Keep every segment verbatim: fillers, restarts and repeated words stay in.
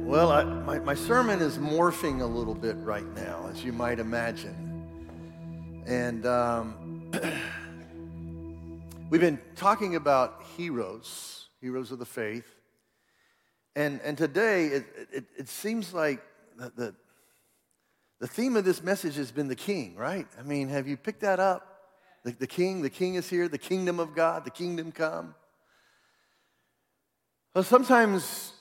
Well, I, my, my sermon is morphing a little bit right now, as you might imagine. And um, we've been talking about heroes, heroes of the faith. And, and today, it, it, it seems like the, the, the theme of this message has been the king, right? I mean, have you picked that up? The, the king, the king is here, the kingdom of God, the kingdom come. Well, sometimes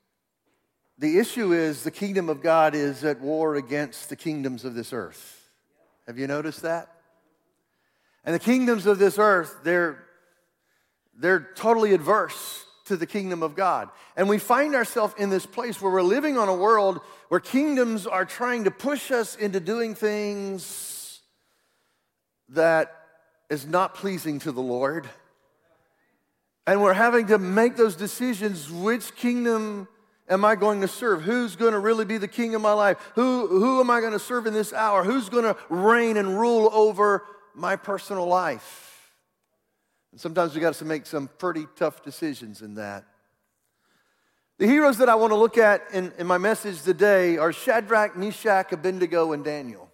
the issue is the kingdom of God is at war against the kingdoms of this earth. Have you noticed that? And the kingdoms of this earth, they're, they're totally adverse to the kingdom of God. And we find ourselves in this place where we're living on a world where kingdoms are trying to push us into doing things that is not pleasing to the Lord. And we're having to make those decisions. Which kingdom am I going to serve? Who's going to really be the king of my life? Who, who am I going to serve in this hour? Who's going to reign and rule over my personal life? And sometimes we got to make some pretty tough decisions in that. The heroes that I want to look at in, in my message today are Shadrach, Meshach, Abednego, and Daniel.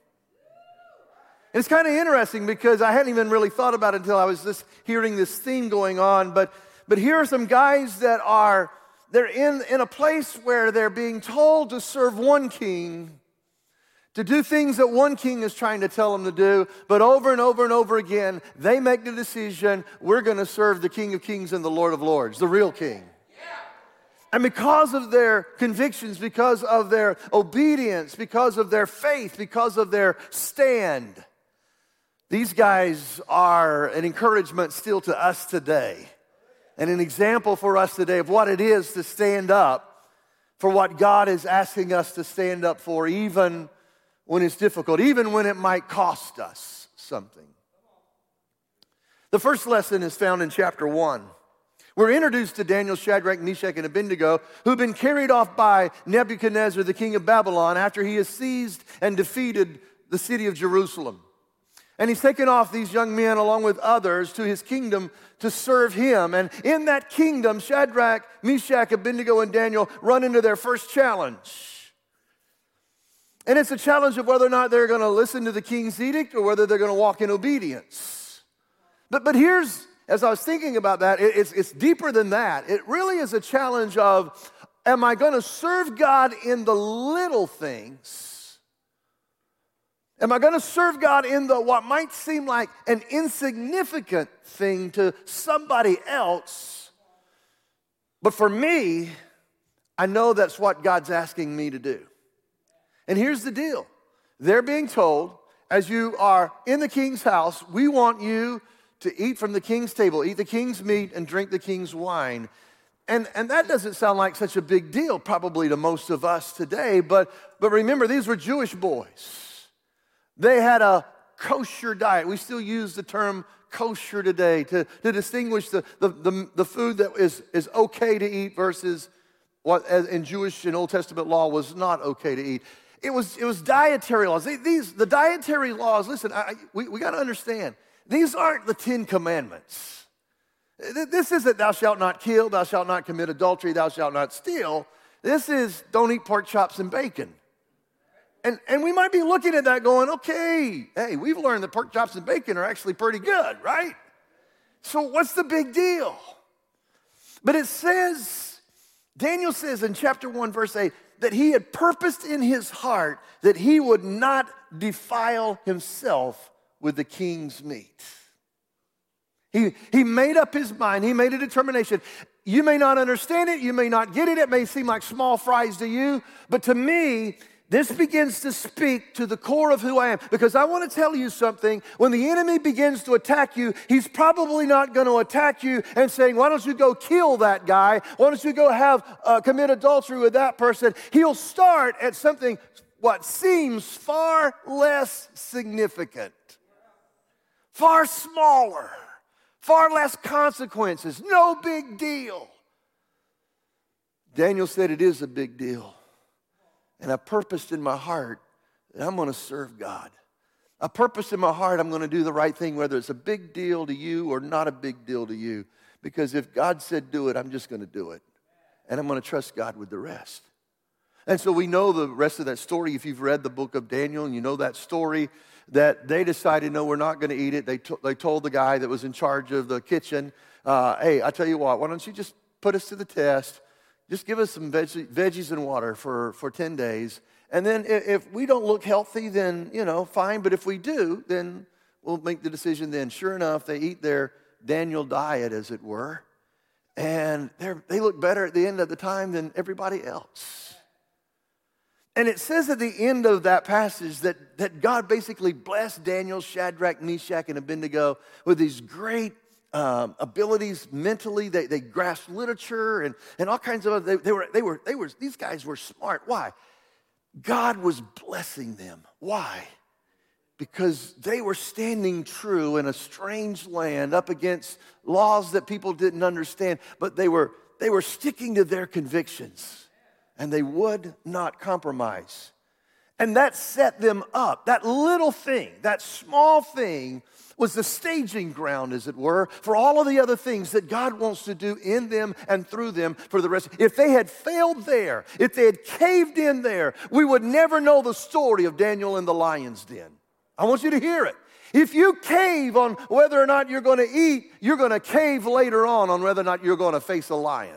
And it's kind of interesting because I hadn't even really thought about it until I was just hearing this theme going on. But, but here are some guys that are, they're in, in a place where they're being told to serve one king, to do things that one king is trying to tell them to do. But over and over and over again, they make the decision, we're going to serve the King of Kings and the Lord of Lords, the real king. And because of their convictions, because of their obedience, because of their faith, because of their stand, these guys are an encouragement still to us today, and an example for us today of what it is to stand up for what God is asking us to stand up for, even when it's difficult, even when it might cost us something. The first lesson is found in chapter one. We're introduced to Daniel, Shadrach, Meshach, and Abednego, who've been carried off by Nebuchadnezzar, the king of Babylon, after he has seized and defeated the city of Jerusalem. And he's taken off these young men along with others to his kingdom to serve him. And in that kingdom, Shadrach, Meshach, Abednego, and Daniel run into their first challenge. And it's a challenge of whether or not they're going to listen to the king's edict or whether they're going to walk in obedience. But, but here's, as I was thinking about that, it, it's, it's deeper than that. It really is a challenge of, am I going to serve God in the little things? Am I going to serve God in the what might seem like an insignificant thing to somebody else? But for me, I know that's what God's asking me to do. And here's the deal. They're being told, as you are in the king's house, we want you to eat from the king's table, eat the king's meat, and drink the king's wine. And, and that doesn't sound like such a big deal probably to most of us today, but, but remember, these were Jewish boys. They had a kosher diet. We still use the term kosher today to, to distinguish the, the, the, the food that is, is okay to eat versus what in Jewish and Old Testament law was not okay to eat. It was, it was dietary laws. These, the dietary laws, listen, I, we, we got to understand, these aren't the Ten Commandments. This isn't thou shalt not kill, thou shalt not commit adultery, thou shalt not steal. This is don't eat pork chops and bacon. And, and we might be looking at that going, okay, hey, we've learned that pork chops and bacon are actually pretty good, right? So what's the big deal? But it says, Daniel says in chapter one, verse eight, that he had purposed in his heart that he would not defile himself with the king's meat. He, he made up his mind. He made a determination. You may not understand it. You may not get it. It may seem like small fries to you. But to me, this begins to speak to the core of who I am, because I want to tell you something. When the enemy begins to attack you, he's probably not going to attack you and saying, why don't you go kill that guy? Why don't you go have uh, commit adultery with that person? He'll start at something what seems far less significant, far smaller, far less consequences, no big deal. Daniel said it is a big deal. And I purposed in my heart that I'm going to serve God. I purposed in my heart I'm going to do the right thing, whether it's a big deal to you or not a big deal to you. Because if God said do it, I'm just going to do it. And I'm going to trust God with the rest. And so we know the rest of that story. If you've read the book of Daniel and you know that story, that they decided, no, we're not going to eat it. They, to, they told the guy that was in charge of the kitchen, uh, hey, I tell you what, why don't you just put us to the test? Just give us some veg- veggies and water for, for ten days. And then if, if we don't look healthy, then, you know, fine. But if we do, then we'll make the decision then. Sure enough, they eat their Daniel diet, as it were. And they look better at the end of the time than everybody else. And it says at the end of that passage that, that God basically blessed Daniel, Shadrach, Meshach, and Abednego with these great um, abilities mentally. They, they grasped literature and, and all kinds of other, they, they were, they were, they were, these guys were smart. Why? God was blessing them. Why? Because they were standing true in a strange land up against laws that people didn't understand, but they were, they were sticking to their convictions. And they would not compromise. And that set them up. That little thing, that small thing, was the staging ground, as it were, for all of the other things that God wants to do in them and through them for the rest. If they had failed there, if they had caved in there, we would never know the story of Daniel in the lion's den. I want you to hear it. If you cave on whether or not you're going to eat, you're going to cave later on on whether or not you're going to face a lion.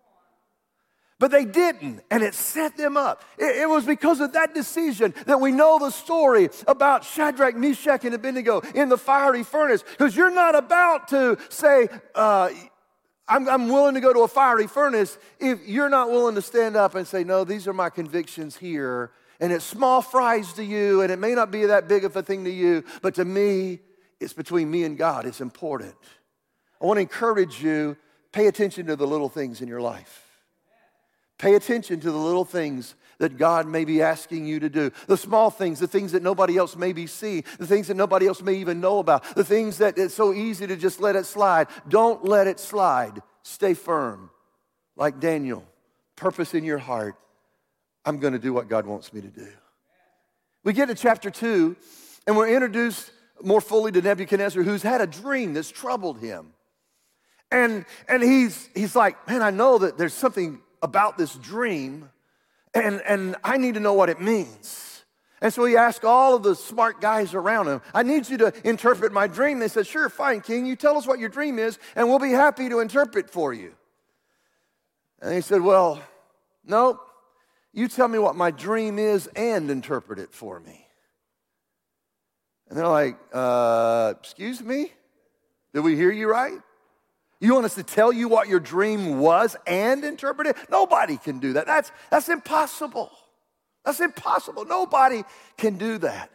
But they didn't, and it set them up. It, it was because of that decision that we know the story about Shadrach, Meshach, and Abednego in the fiery furnace. Because you're not about to say, uh, I'm, I'm willing to go to a fiery furnace if you're not willing to stand up and say, no, these are my convictions here. And it's small fries to you, and it may not be that big of a thing to you, but to me, it's between me and God. It's important. I want to encourage you, pay attention to the little things in your life. Pay attention to the little things that God may be asking you to do. The small things, the things that nobody else may be seeing, the things that nobody else may even know about, the things that it's so easy to just let it slide. Don't let it slide. Stay firm. Like Daniel, purpose in your heart. I'm going to do what God wants me to do. We get to chapter two, and we're introduced more fully to Nebuchadnezzar, who's had a dream that's troubled him. And, and he's, he's like, man, I know that there's something about this dream, and, and I need to know what it means. And so he asked all of the smart guys around him, I need you to interpret my dream. They said, sure, fine, king, you tell us what your dream is, and we'll be happy to interpret for you. And he said, well, no, you tell me what my dream is and interpret it for me. And they're like, uh, excuse me? Did we hear you right? You want us to tell you what your dream was and interpret it? Nobody can do that. That's, that's impossible. That's impossible. Nobody can do that.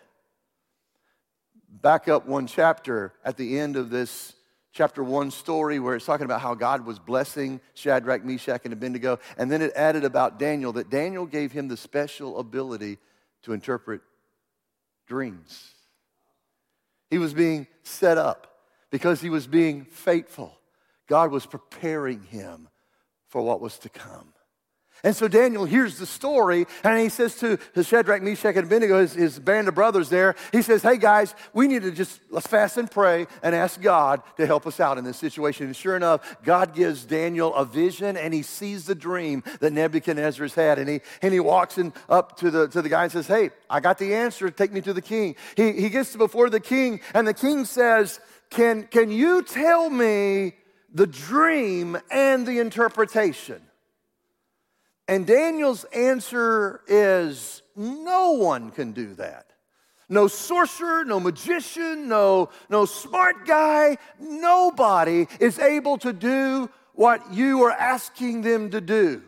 Back up one chapter at the end of this chapter one story where it's talking about how God was blessing Shadrach, Meshach, and Abednego. And then it added about Daniel, that Daniel gave him the special ability to interpret dreams. He was being set up because he was being faithful. God was preparing him for what was to come. And so Daniel hears the story, and he says to Shadrach, Meshach, and Abednego, his, his band of brothers there, he says, hey guys, we need to just, let's fast and pray and ask God to help us out in this situation. And sure enough, God gives Daniel a vision, and he sees the dream that Nebuchadnezzar has had. And he, and he walks in up to the, to the guy and says, hey, I got the answer, take me to the king. He, he gets before the king, and the king says, can, can you tell me the dream and the interpretation? And Daniel's answer is, no one can do that. No sorcerer, no magician, no, no smart guy, nobody is able to do what you are asking them to do.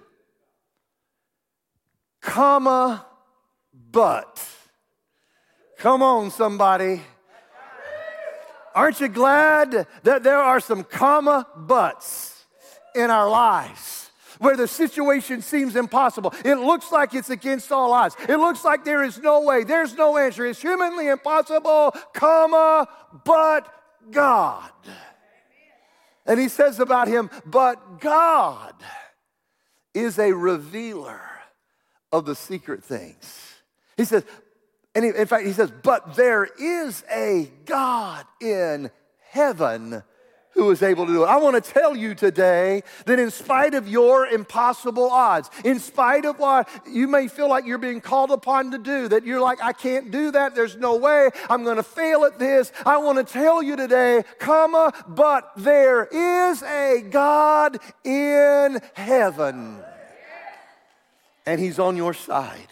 Comma, but. Come on, somebody. Aren't you glad that there are some comma buts in our lives where the situation seems impossible? It looks like it's against all odds. It looks like there is no way. There's no answer. It's humanly impossible, comma, but God. And he says about him, but God is a revealer of the secret things. He says, and he, in fact, he says, but there is a God in heaven who is able to do it. I want to tell you today that in spite of your impossible odds, in spite of what you may feel like you're being called upon to do, that you're like, I can't do that, there's no way, I'm going to fail at this, I want to tell you today, comma, but there is a God in heaven, and He's on your side.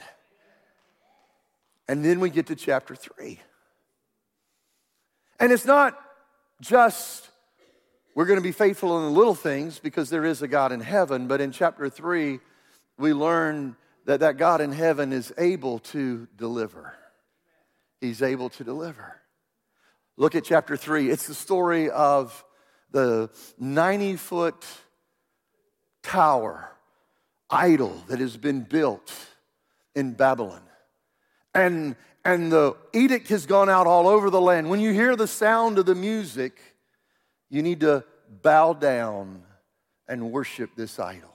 And then we get to chapter three. And it's not just we're going to be faithful in the little things because there is a God in heaven. But in chapter three, we learn that that God in heaven is able to deliver. He's able to deliver. Look at chapter three. It's the story of the ninety-foot tower, idol that has been built in Babylon. And, and the edict has gone out all over the land. When you hear the sound of the music, you need to bow down and worship this idol.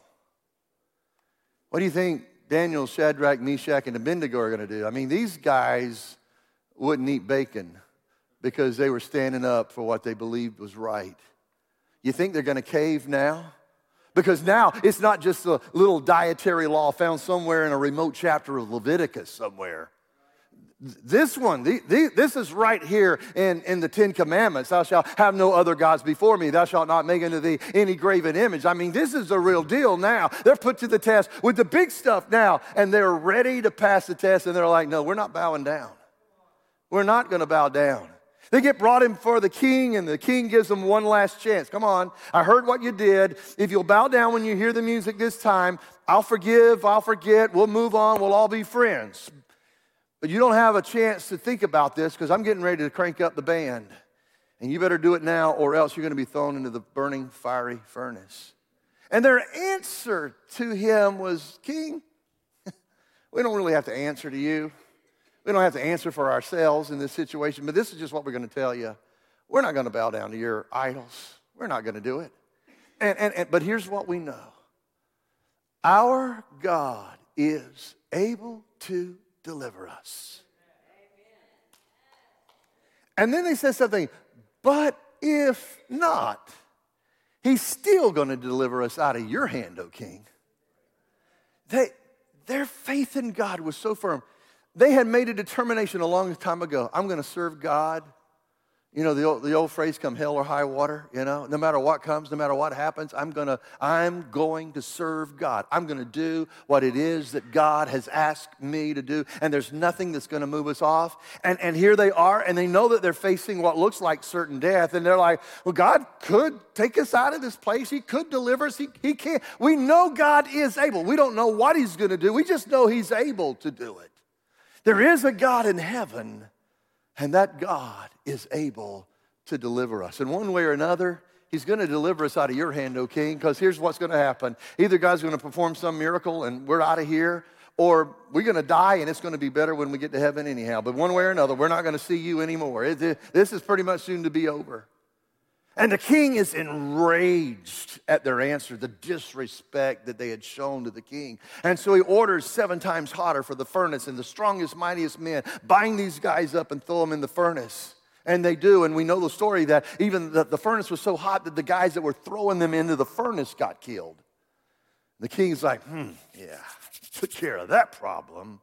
What do you think Daniel, Shadrach, Meshach, and Abednego are going to do? I mean, these guys wouldn't eat bacon because they were standing up for what they believed was right. You think they're going to cave now? Because now it's not just a little dietary law found somewhere in a remote chapter of Leviticus somewhere. This one, the, the, this is right here in, in the Ten Commandments. Thou shalt have no other gods before me. Thou shalt not make unto thee any graven image. I mean, this is a real deal now. They're put to the test with the big stuff now, and they're ready to pass the test, and they're like, no, we're not bowing down. We're not going to bow down. They get brought in before the king, and the king gives them one last chance. Come on, I heard what you did. If you'll bow down when you hear the music this time, I'll forgive, I'll forget, we'll move on, we'll all be friends. But you don't have a chance to think about this because I'm getting ready to crank up the band. And you better do it now or else you're going to be thrown into the burning, fiery furnace. And their answer to him was, King, we don't really have to answer to you. We don't have to answer for ourselves in this situation, but this is just what we're going to tell you. We're not going to bow down to your idols. We're not going to do it. And, and, and, but here's what we know. Our God is able to deliver us. And then they said something, but if not, He's still going to deliver us out of your hand, O King. They, their faith in God was so firm. They had made a determination a long time ago. I'm going to serve God. You know, the old, the old phrase, come hell or high water, you know, no matter what comes, no matter what happens, I'm going to I'm going to serve God. I'm going to do what it is that God has asked me to do, and there's nothing that's going to move us off. And, and here they are, and they know that they're facing what looks like certain death, and they're like, well, God could take us out of this place. He could deliver us. He, he can't. We know God is able. We don't know what He's going to do. We just know He's able to do it. There is a God in heaven, and that God is able to deliver us. In one way or another, He's going to deliver us out of your hand, O King, because here's what's going to happen. Either God's going to perform some miracle and we're out of here, or we're going to die and it's going to be better when we get to heaven anyhow. But one way or another, we're not going to see you anymore. It, it, this is pretty much soon to be over. And the king is enraged at their answer, the disrespect that they had shown to the king. And so he orders seven times hotter for the furnace, and the strongest, mightiest men bind these guys up and throw them in the furnace. And they do, and we know the story that even the, the furnace was so hot that the guys that were throwing them into the furnace got killed. The king's like, hmm, yeah, took care of that problem.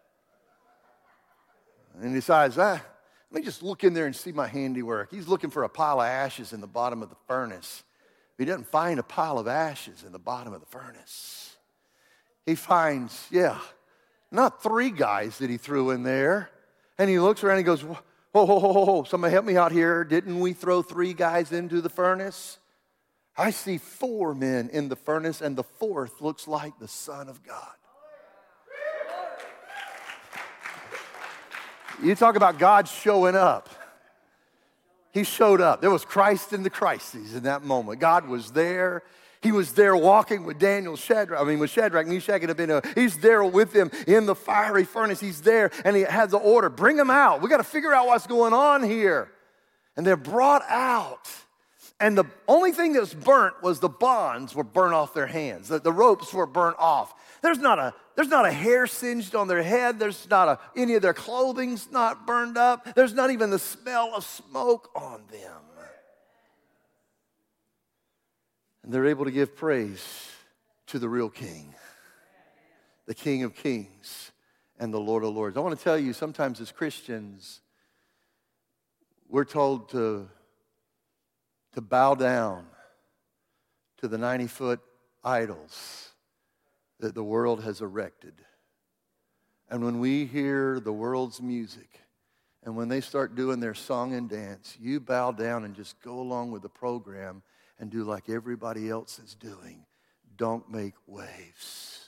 And he decides, ah, let me just look in there and see my handiwork. He's looking for a pile of ashes in the bottom of the furnace. He doesn't find a pile of ashes in the bottom of the furnace. He finds, yeah, not three guys that he threw in there. And he looks around and he goes, whoa, whoa, whoa, whoa, whoa, somebody help me out here. Didn't we throw three guys into the furnace? I see four men in the furnace, and the fourth looks like the Son of God. You talk about God showing up. He showed up. There was Christ in the crises in that moment. God was there. He was there walking with Daniel, Shadrach, I mean with Shadrach, Meshach, and Abednego. He's there with them in the fiery furnace. He's there, and he had the order, bring them out. We got to figure out what's going on here. And they're brought out. And the only thing that was burnt was the bonds were burnt off their hands. The, the ropes were burnt off. There's not a there's not a hair singed on their head. There's not a, any of their clothing's not burned up. There's not even the smell of smoke on them. And they're able to give praise to the real King, the King of Kings and the Lord of Lords. I want to tell you, sometimes as Christians, we're told to, to bow down to the ninety-foot idols that the world has erected. And when we hear the world's music, and when they start doing their song and dance, you bow down and just go along with the program and do like everybody else is doing. Don't make waves.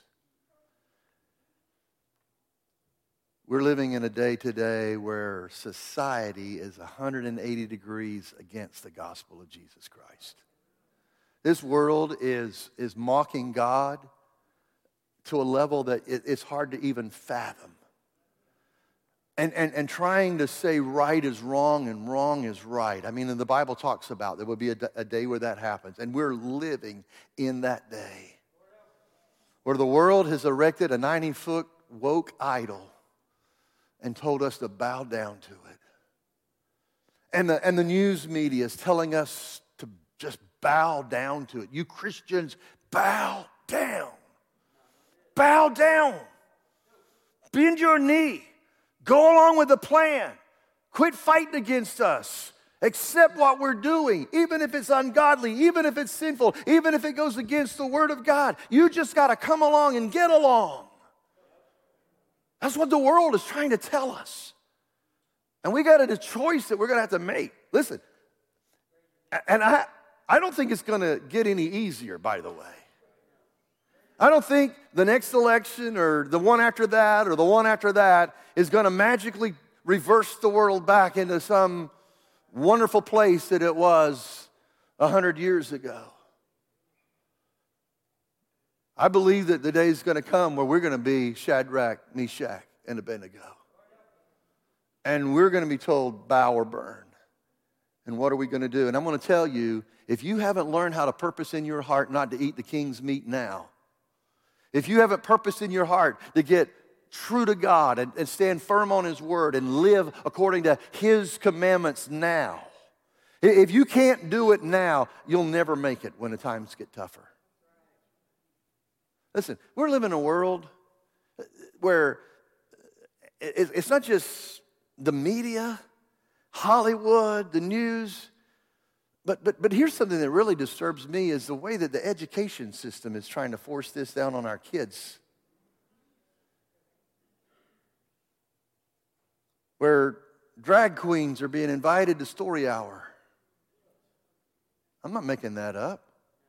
We're living in a day today where society is one hundred eighty degrees against the gospel of Jesus Christ. This world is, is mocking God to a level that it, it's hard to even fathom. And, and, and trying to say right is wrong and wrong is right. I mean, and the Bible talks about there will be a, a day where that happens. And we're living in that day where the world has erected a ninety-foot woke idol and told us to bow down to it. And the, and the news media is telling us to just bow down to it. You Christians, bow down. Bow down. Bend your knee. Go along with the plan. Quit fighting against us. Accept what we're doing, even if it's ungodly, even if it's sinful, even if it goes against the Word of God. You just got to come along and get along. That's what the world is trying to tell us. And we got a choice that we're going to have to make. Listen, and I, I don't think it's going to get any easier, by the way. I don't think the next election or the one after that or the one after that is going to magically reverse the world back into some wonderful place that it was a hundred years ago. I believe that the day is going to come where we're going to be Shadrach, Meshach, and Abednego. And we're going to be told, bow or burn. And what are we going to do? And I'm going to tell you, if you haven't learned how to purpose in your heart not to eat the king's meat now, if you haven't purposed in your heart to get true to God and, and stand firm on His Word and live according to His commandments now, if you can't do it now, you'll never make it when the times get tougher. Listen, we're living in a world where it's not just the media, Hollywood, the news, but, but, but here's something that really disturbs me is the way that the education system is trying to force this down on our kids. Where drag queens are being invited to story hour. I'm not making that up.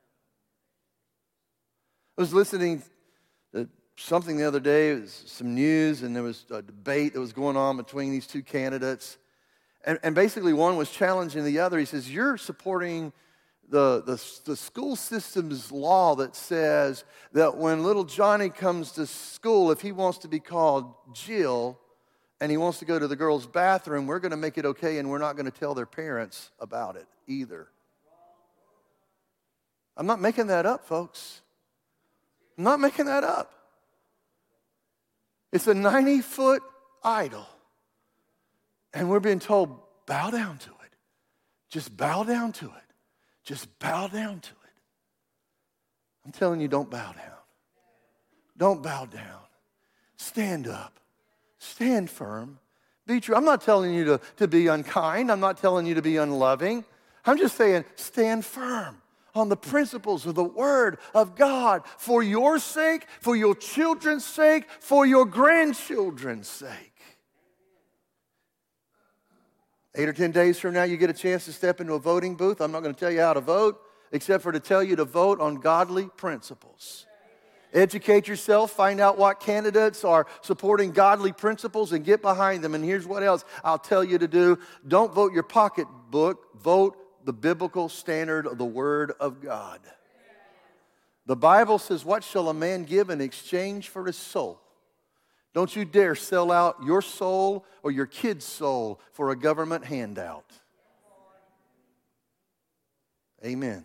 I was listening to something the other day, it was some news, and there was a debate that was going on between these two candidates. And, and basically one was challenging the other. He says, you're supporting the, the, the school system's law that says that when little Johnny comes to school, if he wants to be called Jill and he wants to go to the girls' bathroom, we're going to make it okay and we're not going to tell their parents about it either. I'm not making that up, folks. I'm not making that up. It's a ninety-foot idol. And we're being told, bow down to it. Just bow down to it. Just bow down to it. I'm telling you, don't bow down. Don't bow down. Stand up. Stand firm. Be true. I'm not telling you to, to be unkind. I'm not telling you to be unloving. I'm just saying, stand firm on the principles of the Word of God for your sake, for your children's sake, for your grandchildren's sake. Eight or ten days from now, you get a chance to step into a voting booth. I'm not going to tell you how to vote, except for to tell you to vote on godly principles. Educate yourself, find out what candidates are supporting godly principles, and get behind them. And here's what else I'll tell you to do. Don't vote your pocketbook. Vote the biblical standard of the Word of God. The Bible says, what shall a man give in exchange for his soul? Don't you dare sell out your soul or your kid's soul for a government handout. Amen.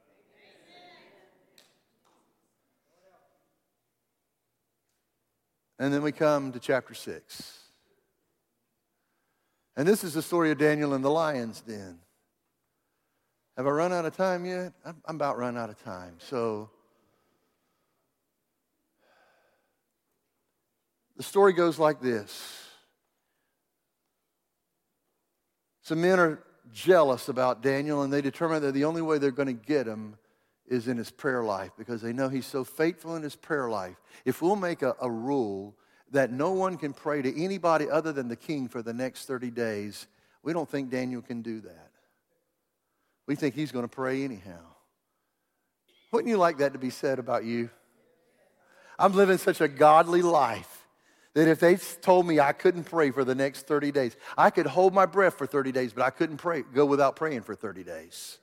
And then we come to chapter six. And this is the story of Daniel in the lion's den. Have I run out of time yet? I'm, I'm about run out of time. So the story goes like this. Some men are jealous about Daniel, and they determine that the only way they're going to get him is in his prayer life, because they know he's so faithful in his prayer life. If we'll make a, a rule that no one can pray to anybody other than the king for the next thirty days, we don't think Daniel can do that. We think he's going to pray anyhow. Wouldn't you like that to be said about you? I'm living such a godly life that if they told me I couldn't pray for the next thirty days, I could hold my breath for thirty days, but I couldn't pray, go without praying for thirty days.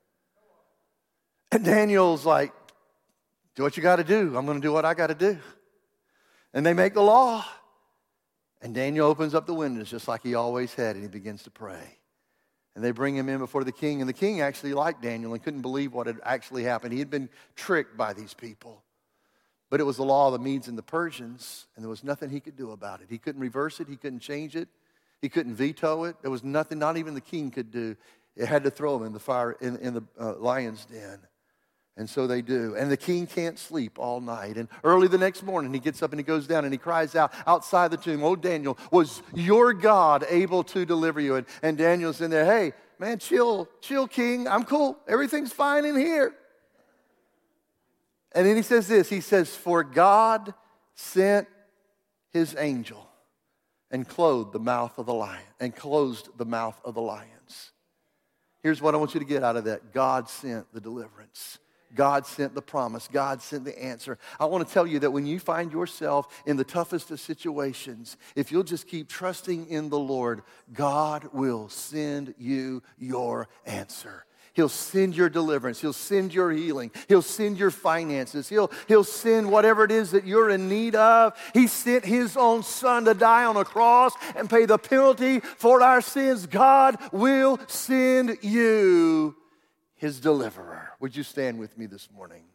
And Daniel's like, do what you got to do. I'm going to do what I got to do. And they make the law. And Daniel opens up the windows just like he always had, and he begins to pray. And they bring him in before the king. And the king actually liked Daniel and couldn't believe what had actually happened. He had been tricked by these people. But it was the law of the Medes and the Persians, and there was nothing he could do about it. He couldn't reverse it. He couldn't change it. He couldn't veto it. There was nothing, not even the king could do. It had to throw him in the fire, in, in the uh, lion's den. And so they do. And the king can't sleep all night. And early the next morning, he gets up and he goes down and he cries out outside the tomb, "Oh, Daniel, was your God able to deliver you?" And, and Daniel's in there, "Hey, man, chill, chill, king. I'm cool. Everything's fine in here." And then he says this. He says, "For God sent his angel and closed the mouth of the lion, and closed the mouth of the lions." Here's what I want you to get out of that. God sent the deliverance. God sent the promise. God sent the answer. I want to tell you that when you find yourself in the toughest of situations, if you'll just keep trusting in the Lord, God will send you your answer. He'll send your deliverance. He'll send your healing. He'll send your finances. He'll, he'll send whatever it is that you're in need of. He sent his own son to die on a cross and pay the penalty for our sins. God will send you his deliverer. Would you stand with me this morning?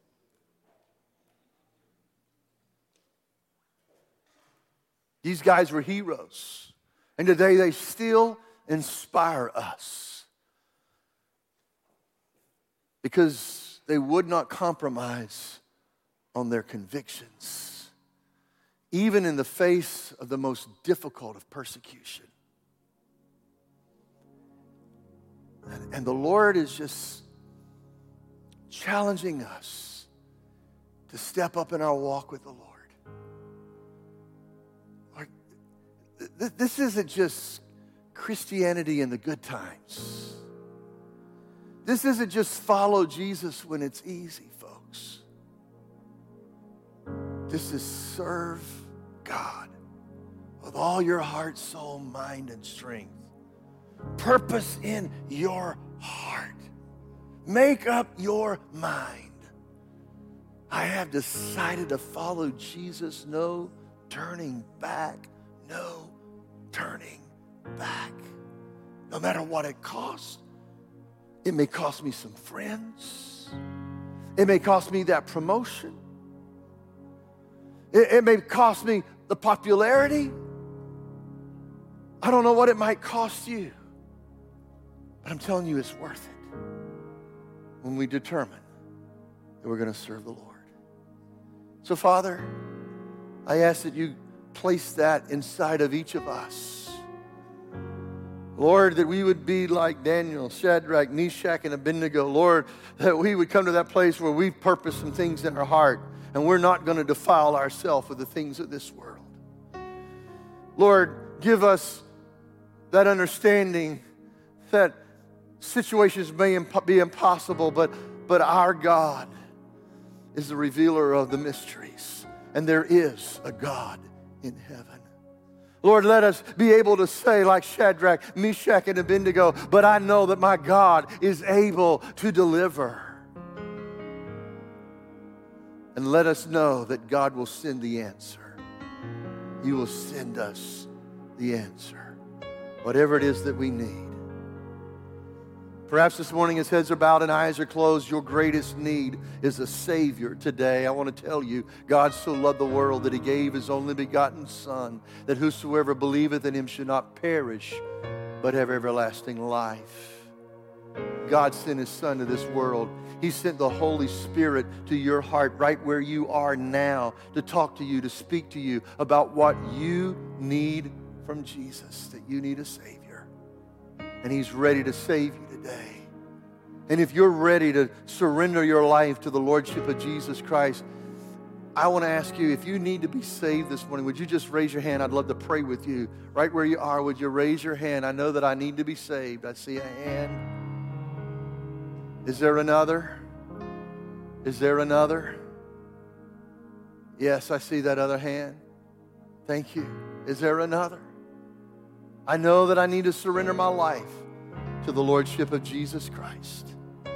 These guys were heroes, and today they still inspire us because they would not compromise on their convictions, even in the face of the most difficult of persecution. And, and the Lord is just challenging us to step up in our walk with the Lord. Lord, th- this isn't just Christianity in the good times. This isn't just follow Jesus when it's easy, folks. This is serve God with all your heart, soul, mind, and strength. Purpose in your heart. Make up your mind. I have decided to follow Jesus. No turning back. No turning back. No matter what it costs. It may cost me some friends. It may cost me that promotion. It, it may cost me the popularity. I don't know what it might cost you. But I'm telling you, it's worth it when we determine that we're going to serve the Lord. So, Father, I ask that you place that inside of each of us. Lord, that we would be like Daniel, Shadrach, Meshach, and Abednego. Lord, that we would come to that place where we purpose some things in our heart and we're not going to defile ourselves with the things of this world. Lord, give us that understanding that situations may imp- be impossible, but, but our God is the revealer of the mysteries. And there is a God in heaven. Lord, let us be able to say like Shadrach, Meshach, and Abednego, but I know that my God is able to deliver. And let us know that God will send the answer. He will send us the answer. Whatever it is that we need. Perhaps this morning as heads are bowed and eyes are closed, your greatest need is a Savior today. I want to tell you, God so loved the world that he gave his only begotten Son, that whosoever believeth in him should not perish, but have everlasting life. God sent his Son to this world. He sent the Holy Spirit to your heart right where you are now to talk to you, to speak to you about what you need from Jesus, that you need a Savior. And he's ready to save you today. And if you're ready to surrender your life to the Lordship of Jesus Christ, I want to ask you, if you need to be saved this morning, would you just raise your hand? I'd love to pray with you. Right where you are, would you raise your hand? I know that I need to be saved. I see a hand. Is there another? Is there another? Yes, I see that other hand. Thank you. Is there another? I know that I need to surrender my life to the Lordship of Jesus Christ.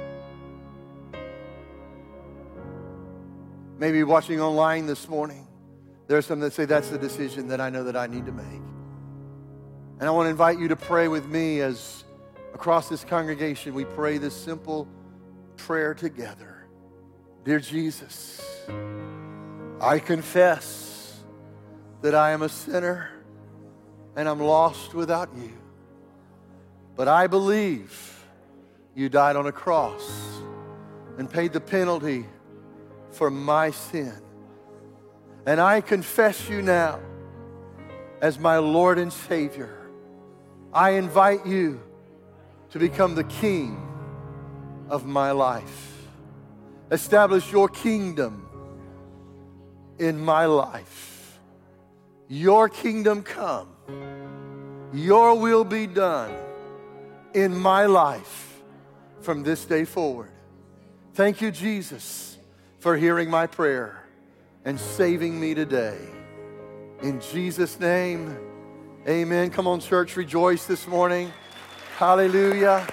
Maybe watching online this morning, there are some that say that's the decision that I know that I need to make. And I want to invite you to pray with me as across this congregation we pray this simple prayer together. Dear Jesus, I confess that I am a sinner and I'm lost without you. But I believe you died on a cross and paid the penalty for my sin. And I confess you now as my Lord and Savior. I invite you to become the King of my life. Establish your kingdom in my life. Your kingdom come. Your will be done in my life from this day forward. Thank you, Jesus, for hearing my prayer and saving me today. In Jesus' name, amen. Come on, church, rejoice this morning. Hallelujah.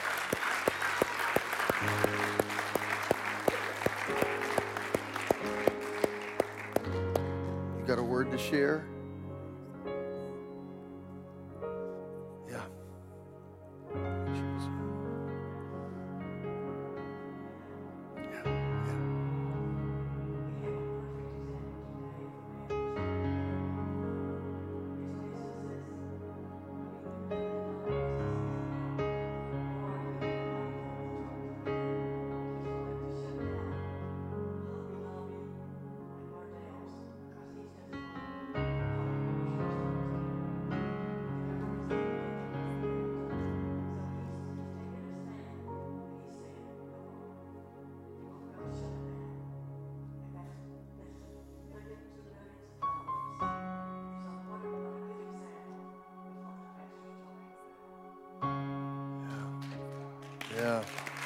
You got a word to share? Yeah. Yeah. Yeah. Yeah.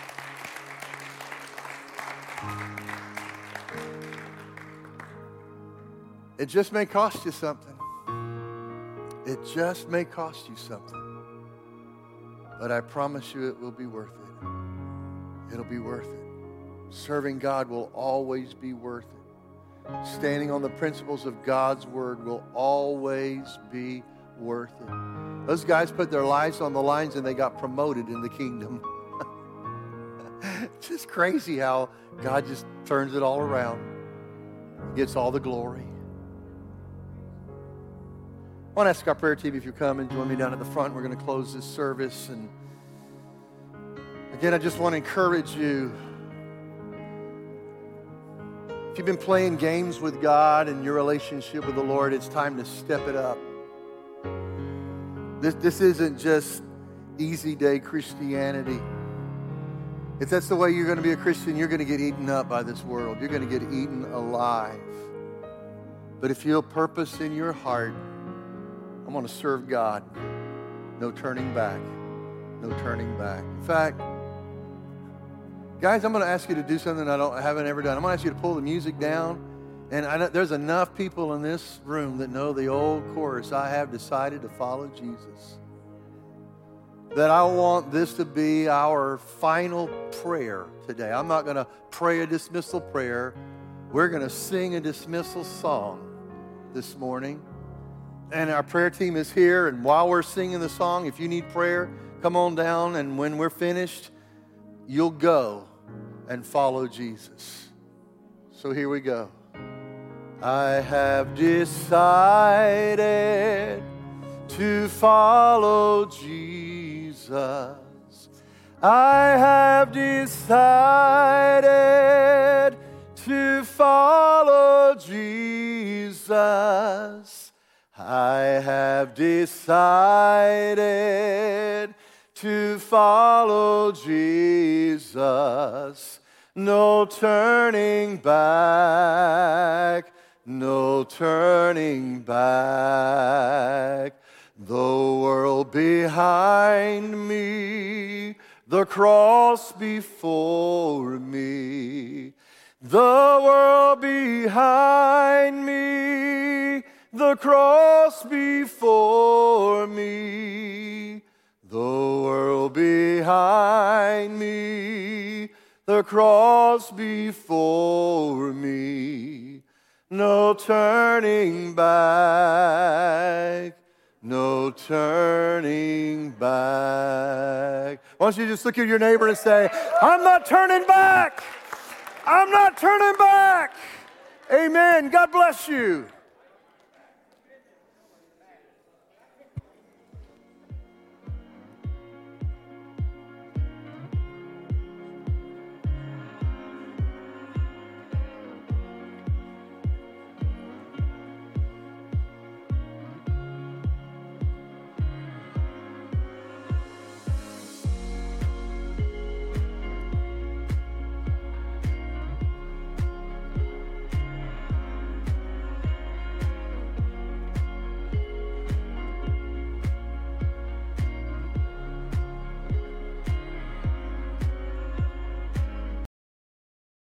It just may cost you something. It just may cost you something. But I promise you it will be worth it. It'll be worth it. Serving God will always be worth it. Standing on the principles of God's word will always be worth it. Those guys put their lives on the lines and they got promoted in the kingdom. It's just crazy how God just turns it all around. Gets all the glory. I want to ask our prayer team if you come and join me down at the front. We're going to close this service. And again, I just want to encourage you. If you've been playing games with God and your relationship with the Lord, it's time to step it up. This, this isn't just easy day Christianity. If that's the way you're going to be a Christian, you're going to get eaten up by this world. You're going to get eaten alive. But if you have purpose in your heart, I'm going to serve God. No turning back. No turning back. In fact, guys, I'm going to ask you to do something I don't I haven't ever done. I'm going to ask you to pull the music down. And I know, there's enough people in this room that know the old chorus, I have decided to follow Jesus. That I want this to be our final prayer today. I'm not going to pray a dismissal prayer. We're going to sing a dismissal song this morning. And our prayer team is here. And while we're singing the song, if you need prayer, come on down. And when we're finished, you'll go and follow Jesus. So here we go. I have decided to follow Jesus. I have decided to follow Jesus. I have decided to follow Jesus. No turning back, no turning back. The world behind me, the cross before me. The world behind me, the cross before me. The world behind me, the cross before me. No turning back, no turning back. Why don't you just look at your neighbor and say, I'm not turning back. I'm not turning back. Amen. God bless you.